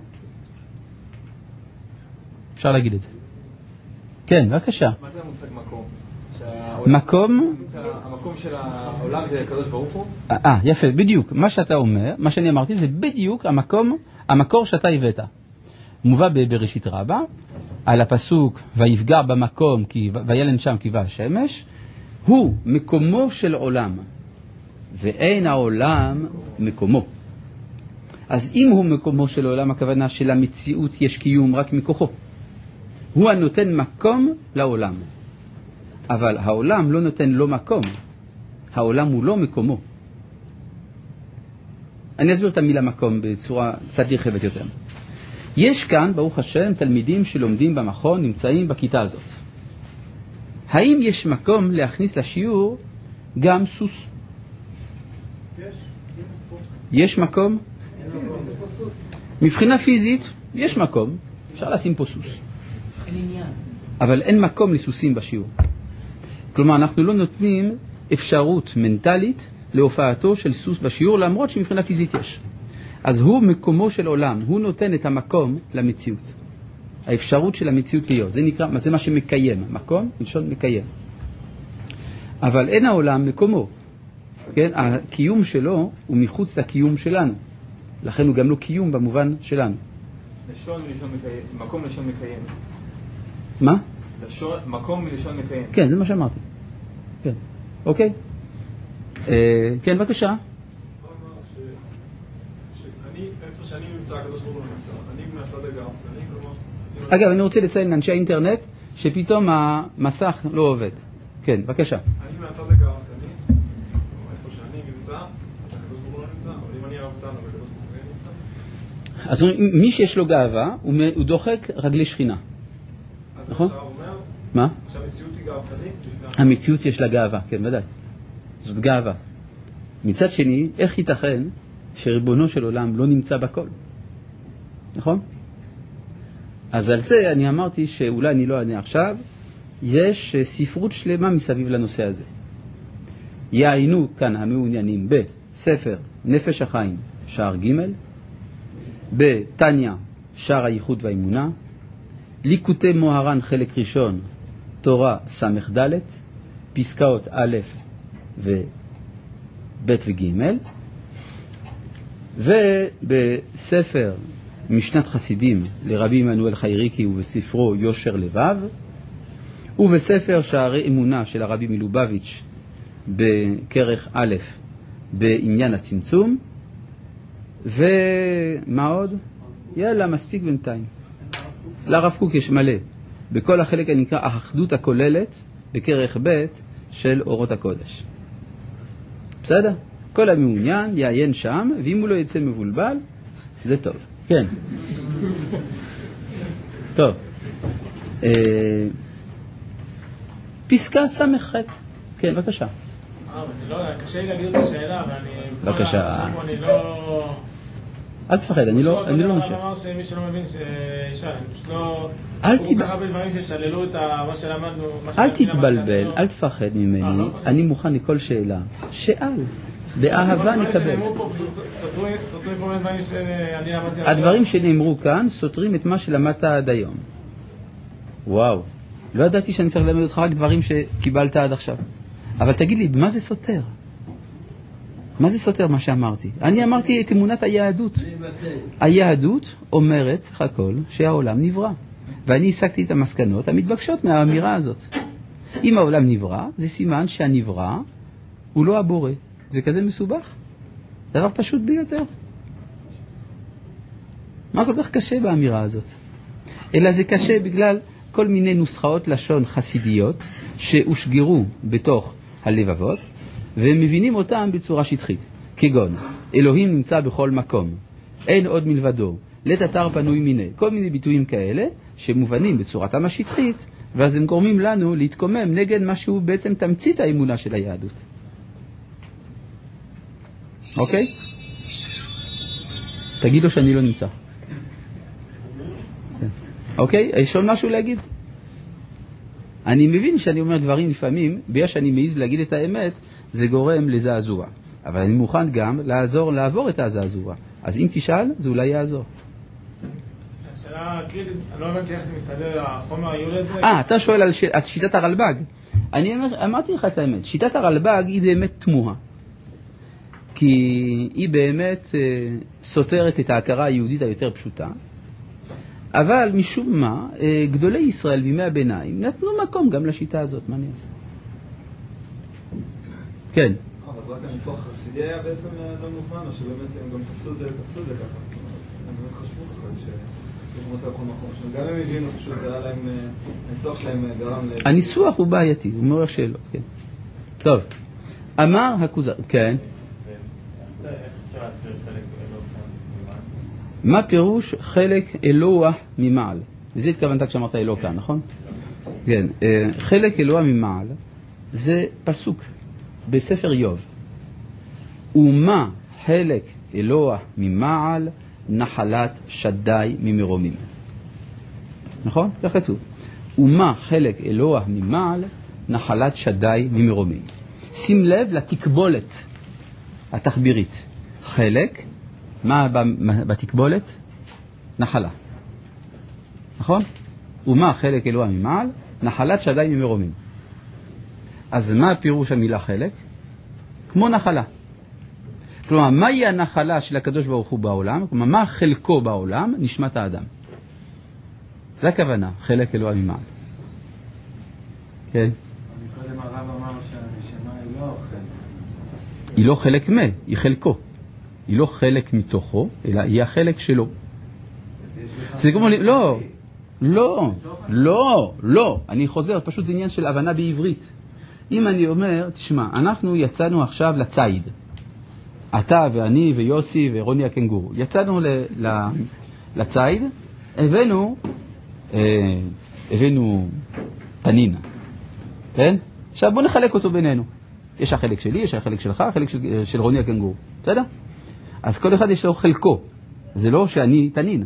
אפשר להגיד את זה. כן, בבקשה. מה זה המושג מקום? מקום... המקום של העולם זה הקדוש ברוך הוא? יפה, בדיוק. מה שאתה אומר, מה שאני אמרתי, זה בדיוק המקור שאתה הבאת. מובא בראשית רבה, על הפסוק, ויפגע במקום, וילן שם כיבה השמש, הוא מקומו של עולם, ואין העולם מקומו. אז אם הוא מקומו של עולם, הכוונה של המציאות יש קיום רק מכוחו. הוא הנותן מקום לעולם. אבל העולם לא נותן לו מקום. העולם הוא לא מקומו. אני אסביר את המילה מקום בצורה קצת נרחבת יותר. יש כאן, ברוך השם, תלמידים שלומדים במכון, נמצאים בכיתה הזאת. האם יש מקום להכניס לשיעור גם סוס? יש מקום? מבחינה פיזית, יש מקום. אפשר לשים פה סוס. אבל אין מקום לסוסים בשיעור. כלומר, אנחנו לא נותנים אפשרות מנטלית להופעתו של סוס בשיעור, למרות שמבחינה פיזית יש. אז הוא מקומו של עולם, הוא נותן את המקום למציאות. האפשרות של המציאות להיות. זה נקרא, זה מה שמקיים. מקום, מלשון מקיים. אבל אין העולם מקומו. כן? הקיום שלו הוא מחוץ לקיום שלנו. לכן הוא גם לא קיום במובן שלנו. לשון מלשון מקיים. מקום מלשון מקיים. מה? מקום מלשון מקיים. כן, זה מה שאמרתי. כן. אוקיי? כן, בבקשה. איפה שאני נמצא, הקדוש ברוך הוא נמצא. אני מהצד הגר. אגב, אני רוצה לציין לאנשי האינטרנט שפתאום המסך לא עובד. כן, בבקשה. אני מהצד הגר, איפה שאני נמצא, אז הקדוש ברוך הוא לא נמצא. אבל אם אני אהב אותנו, הקדוש ברוך הוא נמצא. אז מי שיש לו גאווה, הוא דוחק רגלי שכינה. נכון? מה? שהמציאות היא גאוותנית? המציאות יש לה גאווה, כן, ודאי. זאת גאווה. מצד שני, איך ייתכן שריבונו של עולם לא נמצא בכל? נכון? אז על זה אני אמרתי שאולי אני לא אענה עכשיו, יש ספרות שלמה מסביב לנושא הזה. יעיינו כאן המעוניינים בספר נפש החיים, שער ג', בתניה, שער הייחוד והאמונה, ליקוטי מוהר"ן חלק ראשון, תורה סמך ד', פסקאות א' וב' וג', ובספר משנת חסידים לרבי עמנואל חייריקי ובספרו יושר לבב, ובספר שערי אמונה של הרבי מלובביץ' בכרך א' בעניין הצמצום, ומה עוד? יאללה, מספיק בינתיים. לרב קוק יש מלא. בכל החלק הנקרא האחדות הכוללת בכרך ב' של אורות הקודש. בסדר? כל המעוניין יעיין שם, ואם הוא לא יצא מבולבל, זה טוב. כן. טוב. פסקה סמך. כן, בבקשה. קשה לי להגיד את השאלה, אבל אני... בבקשה. אני לא... אל תפחד, אני לא נשאר. אני אמר שמי שלא מבין שישאל, אני פשוט לא... אל הוא ככה בדברים ששללו את מה שלמדנו... אל תתבלבל, אל תפחד ממני, אני מוכן לכל שאלה. שאל, באהבה נקבל. סותרים פה דברים שאני למדתי... הדברים שנאמרו כאן סותרים את מה שלמדת עד היום. וואו, לא ידעתי שאני צריך ללמד אותך רק דברים שקיבלת עד עכשיו. אבל תגיד לי, מה זה סותר? מה זה סותר מה שאמרתי? אני אמרתי את אמונת היהדות. היהדות אומרת, סך הכל, שהעולם נברא. ואני הסקתי את המסקנות המתבקשות מהאמירה הזאת. אם העולם נברא, זה סימן שהנברא הוא לא הבורא. זה כזה מסובך. דבר פשוט ביותר. מה כל כך קשה באמירה הזאת? אלא זה קשה בגלל כל מיני נוסחאות לשון חסידיות שהושגרו בתוך הלבבות, והם מבינים אותם בצורה שטחית. כגון, אלוהים נמצא בכל מקום, אין עוד מלבדו, לית אתר פנוי מיני. כל מיני ביטויים כאלה שמובנים בצורתם השטחית, ואז הם גורמים לנו להתקומם נגד מה שהוא בעצם תמצית האמונה של היהדות. אוקיי? תגיד לו שאני לא נמצא. אוקיי? יש עוד משהו להגיד? אני מבין שאני אומר דברים לפעמים, בגלל שאני מעיז להגיד את האמת, זה גורם לזעזוע. אבל אני מוכן גם לעבור את הזעזוע. אז אם תשאל, זה אולי יעזור. השאלה קריטית, אני לא הבנתי איך זה מסתדר, החומר היולי הזה... אתה שואל על שיטת הרלב"ג. אני אמרתי לך את האמת, שיטת הרלב"ג היא באמת תמוהה. כי היא באמת סותרת את ההכרה היהודית היותר פשוטה. אבל משום מה, גדולי ישראל בימי הביניים נתנו מקום גם לשיטה הזאת. מה אני אעשה? כן. אבל רק הניסוח החסידי היה בעצם לא מובן, או שבאמת הם גם תפסו את זה ככה. הם באמת חשבו ככה שהם רוצים לכל מקום. גם הם הבינו פשוט, זה היה להם, הניסוח שלהם גרם הניסוח הוא בעייתי, הוא מעורר שאלות, כן. טוב. אמר הכוזר, כן. מה פירוש חלק אלוה ממעל? וזה התכוונת כשאמרת אלוקה, נכון? כן. חלק אלוה ממעל זה פסוק בספר איוב. ומה חלק אלוה ממעל נחלת שדי ממרומים. נכון? כך כתוב. ומה חלק אלוה ממעל נחלת שדי ממרומים. שים לב לתקבולת התחבירית. חלק, מה בתקבולת? נחלה. נכון? ומה חלק אלוה ממעל? נחלת שדי ממרומים. אז מה פירוש המילה חלק? כמו נחלה. כלומר, מהי הנחלה של הקדוש ברוך הוא בעולם? כלומר, מה חלקו בעולם? נשמת האדם. זה הכוונה, חלק אלוה ממעל. כן? קודם הרב אמר שהנשמה היא לא חלק. היא לא חלק היא חלקו. היא לא חלק מתוכו, אלא היא החלק שלו. זה כמו לא. אני חוזר, פשוט זה עניין של הבנה בעברית. אם אני אומר, תשמע, אנחנו יצאנו עכשיו לצייד. אתה ואני ויוסי ורוני הקנגור. יצאנו לצייד, הבאנו תנין. כן? עכשיו בוא נחלק אותו בינינו. יש החלק שלי, יש החלק שלך, החלק של רוני הקנגור. בסדר? אז כל אחד יש לו חלקו. זה לא שאני תנין.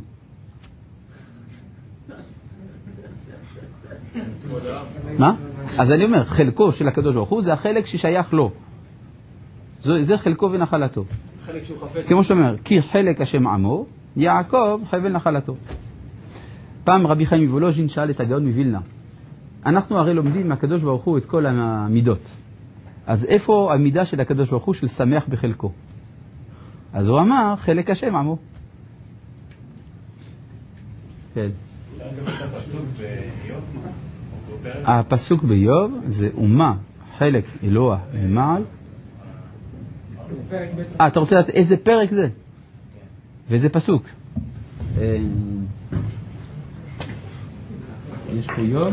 מה? אז אני אומר, חלקו של הקדוש ברוך הוא זה החלק ששייך לו. זה חלקו ונחלתו. חלק שהוא חפץ. כמו שאתה אומר, כי חלק השם עמו, יעקב חבל נחלתו. פעם רבי חיים מוולוז'ין שאל את הגאון מווילנה, אנחנו הרי לומדים מהקדוש ברוך הוא את כל המידות. אז איפה המידה של הקדוש ברוך הוא של שמח בחלקו? אז הוא אמר, חלק השם עמו. כן. הפסוק באיוב זה אומה, חלק אלוה ממעל. אתה רוצה לדעת איזה פרק זה? ואיזה פסוק? יש פה איוב?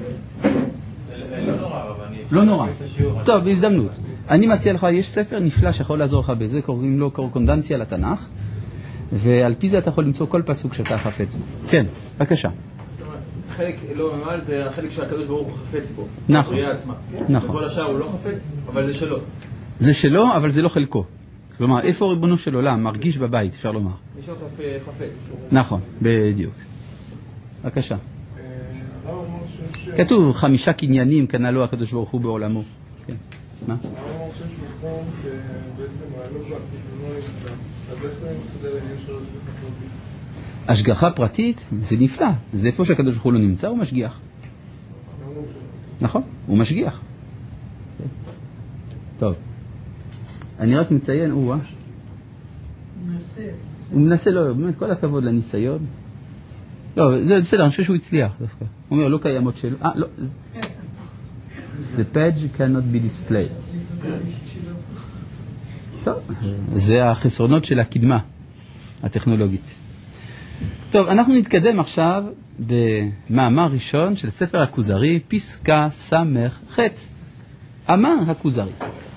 לא נורא. טוב, בהזדמנות. אני מציע לך, יש ספר נפלא שיכול לעזור לך בזה, קוראים לו קורקונדנציה לתנ"ך, ועל פי זה אתה יכול למצוא כל פסוק שאתה חפץ בו. כן, בבקשה. חלק לא ממעל זה החלק שהקדוש ברוך הוא חפץ בו. נכון. הבריאה עצמה. נכון. וכל השאר הוא לא חפץ, אבל זה שלו. זה שלו, אבל זה לא חלקו. כלומר, איפה ריבונו של עולם מרגיש בבית, אפשר לומר. יש לו חפץ. נכון, בדיוק. בבקשה. כתוב 5 קניינים קנה לו הקדוש ברוך הוא בעולמו. כן. מה? השגחה פרטית זה נפלא. זה איפה שהקדוש ברוך הוא לא נמצא, הוא משגיח. נכון, הוא משגיח. טוב. אני רק מציין, הוא מנסה, לא, באמת כל הכבוד לניסיון. לא, זה בסדר, אני חושב שהוא הצליח דווקא. הוא אומר, לא קיימות שלו. לא. The page cannot be displayed. טוב, זה החסרונות של הקדמה הטכנולוגית. טוב, אנחנו נתקדם עכשיו במאמר ראשון של ספר הכוזרי, פסקה סמך ח'. אמר הכוזרי,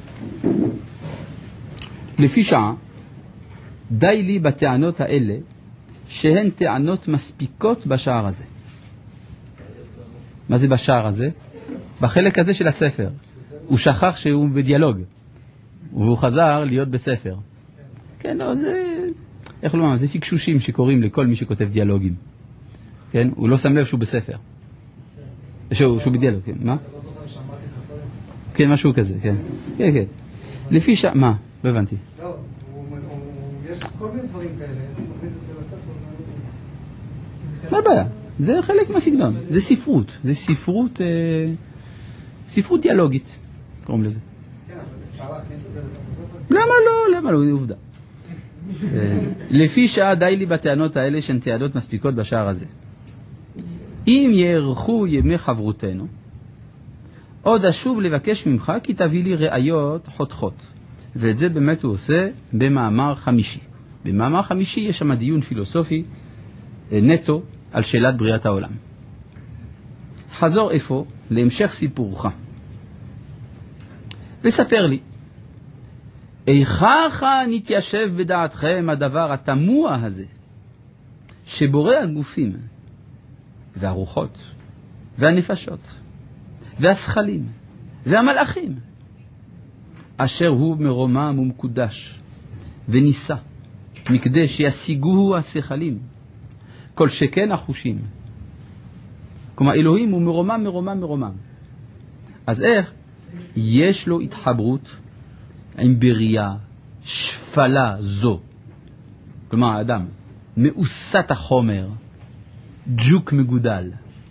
לפי שעה, די לי בטענות האלה, שהן טענות מספיקות בשער הזה. מה זה בשער הזה? בחלק הזה של הספר. הוא שכח שהוא בדיאלוג, והוא חזר להיות בספר. כן, לא, זה... איך לומר? זה פיקשושים שקוראים לכל מי שכותב דיאלוגים. כן? הוא לא שם לב שהוא בספר. שהוא בדיאלוג, כן. מה? כן, משהו כזה, כן. כן, כן. לפי שעה... מה? לא הבנתי. לא, יש כל מיני דברים כאלה. אני מכניס את זה לספר. מה הבעיה? זה חלק מהסגנון. זה ספרות. זה ספרות דיאלוגית. קוראים לזה. כן, אבל אפשר להכניס את זה לספר? למה לא? למה לא? זה עובדה. לפי שעה די לי בטענות האלה שהן טענות מספיקות בשער הזה. אם יארכו ימי חברותנו, עוד אשוב לבקש ממך כי תביא לי ראיות חותכות. ואת זה באמת הוא עושה במאמר חמישי. במאמר חמישי יש שם דיון פילוסופי נטו על שאלת בריאת העולם. חזור איפה להמשך סיפורך. וספר לי, איכך נתיישב בדעתכם הדבר התמוה הזה, שבורא הגופים והרוחות והנפשות והשכלים והמלאכים, אשר הוא מרומם ומקודש וניסה, מכדי שישיגוהו השכלים, כל שכן החושים. כלומר, אלוהים הוא מרומם. אז איך? יש לו התחברות עם בריאה שפלה זו. כלומר, האדם מאוסת החומר, ג'וק מגודל.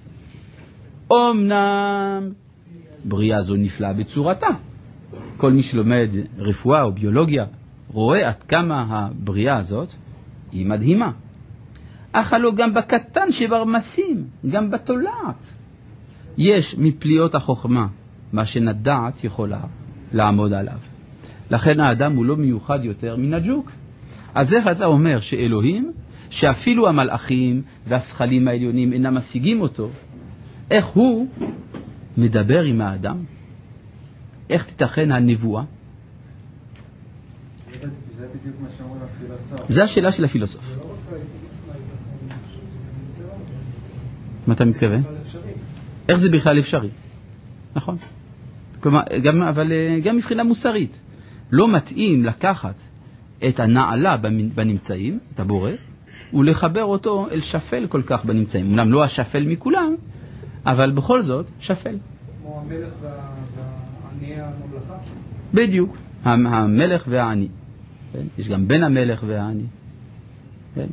אמנם בריאה זו נפלאה בצורתה. כל מי שלומד רפואה או ביולוגיה רואה עד כמה הבריאה הזאת היא מדהימה. אך הלא גם בקטן שברמסים, גם בתולעת. יש מפליאות החוכמה מה שנדעת יכולה לעמוד עליו. לכן האדם הוא לא מיוחד יותר מן הג'וק. אז איך אתה אומר שאלוהים, שאפילו המלאכים והשכלים העליונים אינם משיגים אותו, איך הוא מדבר עם האדם? איך תתכן הנבואה? זה בדיוק מה שאומר הפילוסוף. זה השאלה של הפילוסוף. מה אתה מתכוון? איך זה בכלל אפשרי? נכון. כלומר, אבל גם מבחינה מוסרית. לא מתאים לקחת את הנעלה בנמצאים, את הבורא, ולחבר אותו אל שפל כל כך בנמצאים. אומנם לא השפל מכולם, אבל בכל זאת שפל. כמו המלך והעני הממלכה? בדיוק. המלך והעני. כן? יש גם בין המלך והעני. כן?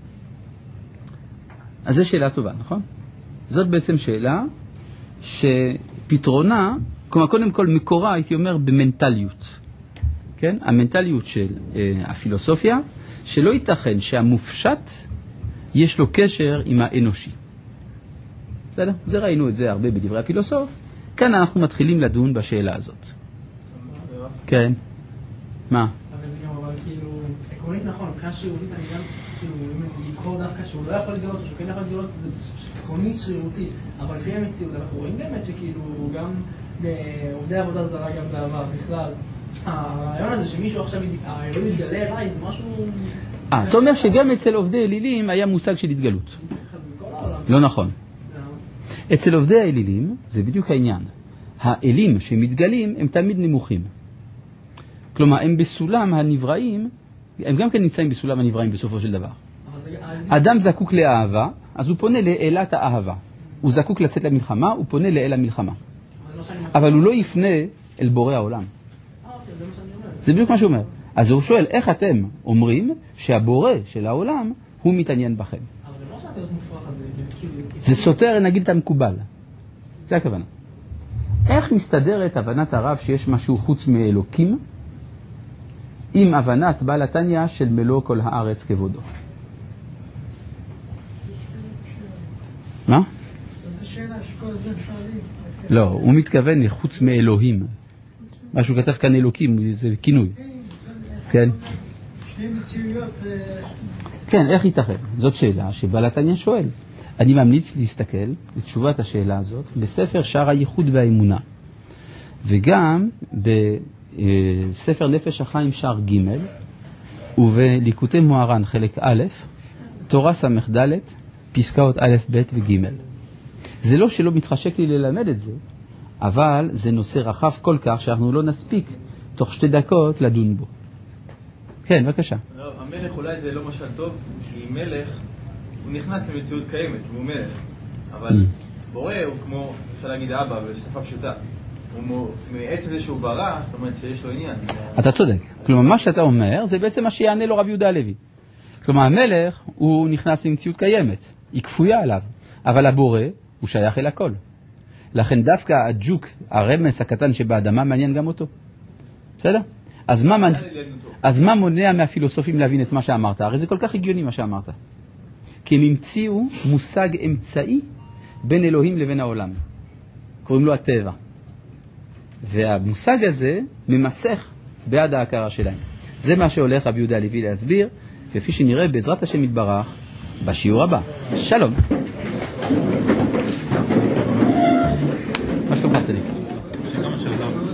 אז זו שאלה טובה, נכון? זאת בעצם שאלה שפתרונה, כלומר, קודם כל מקורה, הייתי אומר, במנטליות. כן? כן? המנטליות של הפילוסופיה, שלא ייתכן שהמופשט יש לו קשר עם האנושי. בסדר? זה ראינו את זה הרבה בדברי הפילוסוף. כאן אנחנו מתחילים לדון בשאלה הזאת. כן. מה? אבל זה גם, אבל כאילו, עקרונית נכון, מבחינה שרירותית אני גם, כאילו, אם לקרוא דווקא שהוא לא יכול להתגלות, או שהוא כן יכול להתגלות, זה עקרונית שרירותית. אבל לפי המציאות, אנחנו רואים באמת שכאילו, גם בעובדי עבודה זרה, גם בעבר, בכלל, הרעיון הזה שמישהו עכשיו, האלוהים מתגלה אליי, זה משהו... אתה אומר שגם אצל עובדי אלילים היה מושג של התגלות. לא נכון. אצל עובדי האלילים זה בדיוק העניין. האלים שמתגלים הם תמיד נמוכים. כלומר, הם בסולם הנבראים, הם גם כן נמצאים בסולם הנבראים בסופו של דבר. אדם זקוק לאהבה, אז הוא פונה לאלת האהבה. הוא זקוק לצאת למלחמה, הוא פונה לאל המלחמה. אבל הוא לא יפנה אל בורא העולם. זה בדיוק מה שהוא אומר. אז הוא שואל, איך אתם אומרים שהבורא של העולם הוא מתעניין בכם? זה סותר, נגיד, את המקובל. זה הכוונה. איך מסתדרת הבנת הרב שיש משהו חוץ מאלוקים עם הבנת בעל התניא של מלוא כל הארץ כבודו? מה? לא, הוא מתכוון לחוץ מאלוהים. מה שהוא כתב כאן אלוקים, זה כינוי. כן? שני מציאויות... כן, איך ייתכן? זאת שאלה שבעל התניא שואל. אני ממליץ להסתכל בתשובת השאלה הזאת בספר שער הייחוד והאמונה, וגם בספר נפש החיים שער ג' ובליקוטי מוהר"ן חלק א', תורה ס"ד, פסקאות א', ב' וג'. זה לא שלא מתחשק לי ללמד את זה, אבל זה נושא רחב כל כך שאנחנו לא נספיק תוך 2 דקות לדון בו. כן, בבקשה. המלך אולי זה לא משל טוב, כי מלך הוא נכנס למציאות קיימת, הוא מלך. אבל בורא הוא כמו, אפשר להגיד אבא בשפה פשוטה. הוא מעצם זה שהוא ברא, זאת אומרת שיש לו עניין. אתה צודק. כלומר, מה שאתה אומר זה בעצם מה שיענה לו רב יהודה הלוי. כלומר, המלך הוא נכנס למציאות קיימת, היא כפויה עליו, אבל הבורא הוא שייך אל הכל. לכן דווקא הג'וק, הרמס הקטן שבאדמה, מעניין גם אותו. בסדר? אז מה מונע מהפילוסופים להבין את מה שאמרת? הרי זה כל כך הגיוני מה שאמרת. כי הם המציאו מושג אמצעי בין אלוהים לבין העולם. קוראים לו הטבע. והמושג הזה ממסך בעד ההכרה שלהם. זה מה שהולך רבי יהודה הלוי להסביר, וכפי שנראה בעזרת השם יתברך בשיעור הבא. שלום. מה שלומך צדיק?